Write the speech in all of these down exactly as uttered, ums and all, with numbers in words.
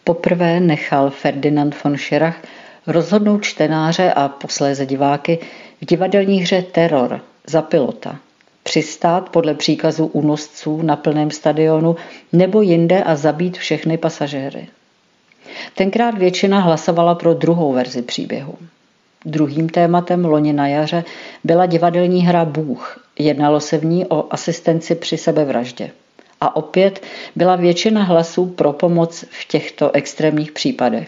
Poprvé nechal Ferdinand von Schirach rozhodnout čtenáře a posléze diváky v divadelní hře Teror za pilota přistát podle příkazu únosců na plném stadionu nebo jinde a zabít všechny pasažéry. Tenkrát většina hlasovala pro druhou verzi příběhu. Druhým tématem loni na jaře byla divadelní hra Bůh. Jednalo se v ní o asistenci při sebevraždě. A opět byla většina hlasů pro pomoc v těchto extrémních případech.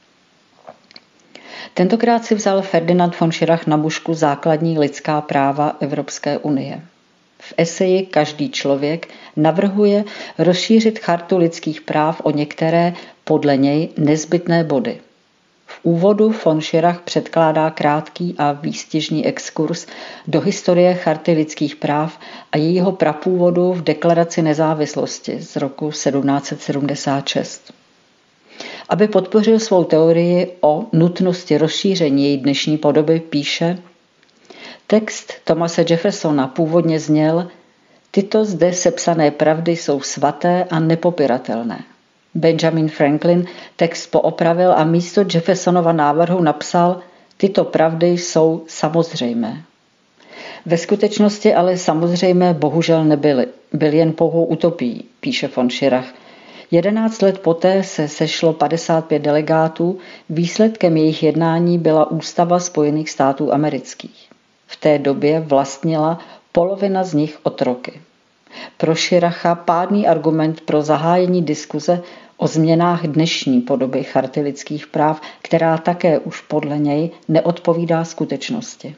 Tentokrát si vzal Ferdinand von Schirach na mušku základní lidská práva Evropské unie. V eseji Každý člověk navrhuje rozšířit chartu lidských práv o některé, podle něj, nezbytné body. V úvodu von Schirach předkládá krátký a výstižný exkurs do historie Charty lidských práv a jejího prapůvodu v Deklaraci nezávislosti z roku sedmnáct set sedmdesát šest. Aby podpořil svou teorii o nutnosti rozšíření její dnešní podoby, píše: Text Thomase Jeffersona původně zněl: tyto zde sepsané pravdy jsou svaté a nepopiratelné. Benjamin Franklin text poopravil a místo Jeffersonova návrhu napsal: tyto pravdy jsou samozřejmé. Ve skutečnosti ale samozřejmé bohužel nebyly. Byl jen pouhou utopií, píše von Schirach. Jedenáct let poté se sešlo padesát pět delegátů, výsledkem jejich jednání byla Ústava Spojených států amerických. V té době vlastnila polovina z nich otroky. Pro Schiracha pádný argument pro zahájení diskuze o změnách dnešní podoby Charty lidských práv, která také už podle něj neodpovídá skutečnosti.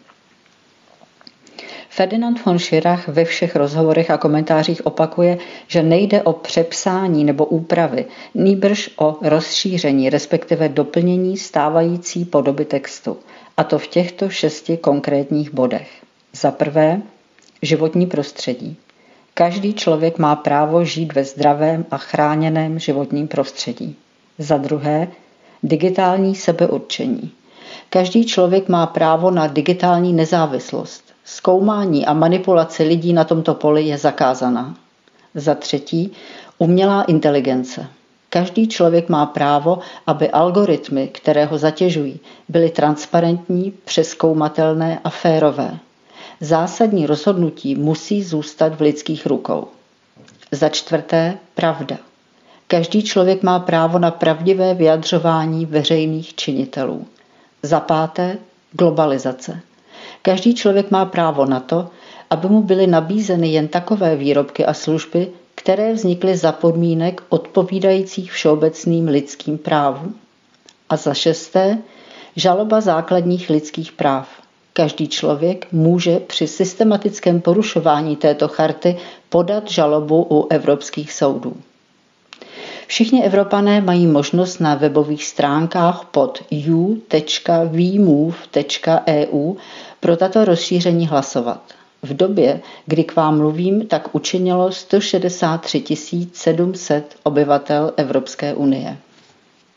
Ferdinand von Schirach ve všech rozhovorech a komentářích opakuje, že nejde o přepsání nebo úpravy, nýbrž o rozšíření, respektive doplnění stávající podoby textu, a to v těchto šesti konkrétních bodech. Za prvé, životní prostředí. Každý člověk má právo žít ve zdravém a chráněném životním prostředí. Za druhé, digitální sebeurčení. Každý člověk má právo na digitální nezávislost. Zkoumání a manipulace lidí na tomto poli je zakázaná. Za třetí, umělá inteligence. Každý člověk má právo, aby algoritmy, které ho zatěžují, byly transparentní, přezkoumatelné a férové. Zásadní rozhodnutí musí zůstat v lidských rukou. Za čtvrté, pravda. Každý člověk má právo na pravdivé vyjadřování veřejných činitelů. Za páté, globalizace. Každý člověk má právo na to, aby mu byly nabízeny jen takové výrobky a služby, které vznikly za podmínek odpovídajících všeobecným lidským právům. A za šesté, žaloba základních lidských práv. Každý člověk může při systematickém porušování této charty podat žalobu u evropských soudů. Všichni Evropané mají možnost na webových stránkách pod u tečka we move tečka e u pro tato rozšíření hlasovat. V době, kdy k vám mluvím, tak učinilo sto šedesát tři tisíc sedm set obyvatel Evropské unie.